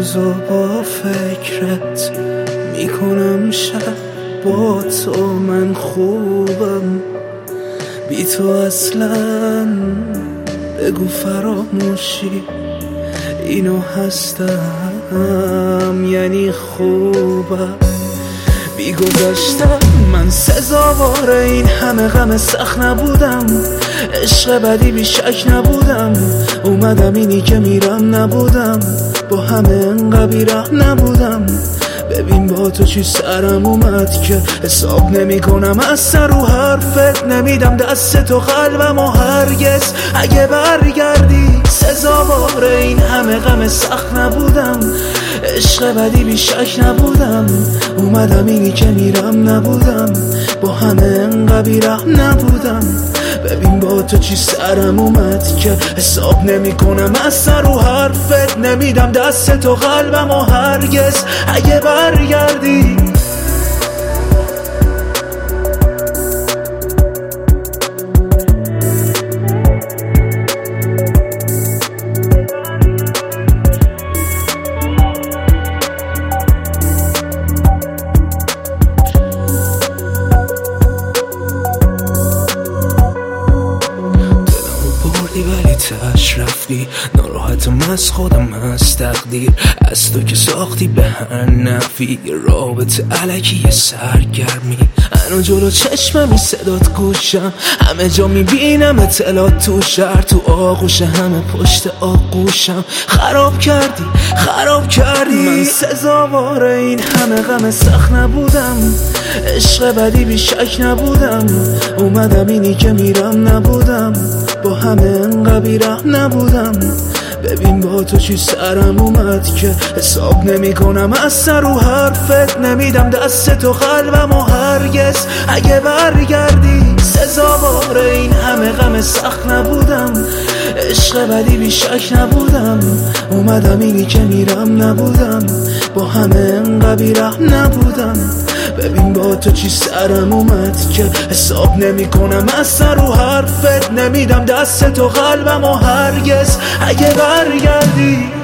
روزو با فکرت میکنم شب با تو من خوبم بی تو اصلا بگو فراموشی اینو هستم یعنی خوبم بی گذشتم من سزاوار این همه غم سخت نبودم عشق بدی بی شک نبودم اومدم اینی که میرم نبودم با همه انقدر بی‌رحم نبودم ببین با تو چی سرم اومد که حساب نمی کنم از سر و حرفت نمیدم دست تو قلبم و هرگز اگه برگردی سزاوار این همه غم سخت نبودم عشق بدی بی شک نبودم اومدم اینی که میرم نبودم با همه انقدر بی‌رحم نبودم ببین با تو چی سرم اومد که حساب نمی کنم از سر و حرفت نمیدم دست تو قلبم و هرگز اگه برگردی ولی تاش رفتی ناراحتم از خودم از تقدیر از تو که ساختی به هر نفی رابطه علکی سرگرمی الان جلو چشممی صدات گوشم همه جا میبینم اطلاعات تو شهر تو آغوش همه پشت آغوشم خراب کردی من سزاوار این همه غم سخت نبودم عشق بدی بی شک نبودم اومدم اینی که میرم نبودم با همه انقدر بی‌رحم نبودم ببین با تو چی سرم اومد که حساب نمی کنم از سر و حرفت نمیدم دست تو قلبم و هرگز اگه برگردی سزاوار این همه غم سخت نبودم عشق بدی بی شک نبودم اومدم اینی که میرم نبودم با همه انقدر بی‌رحم نبودم ببین با تو چی سرم اومد که حساب نمی کنم از سر و حرفت نمیدم دست تو قلبم و هرگز اگه برگردی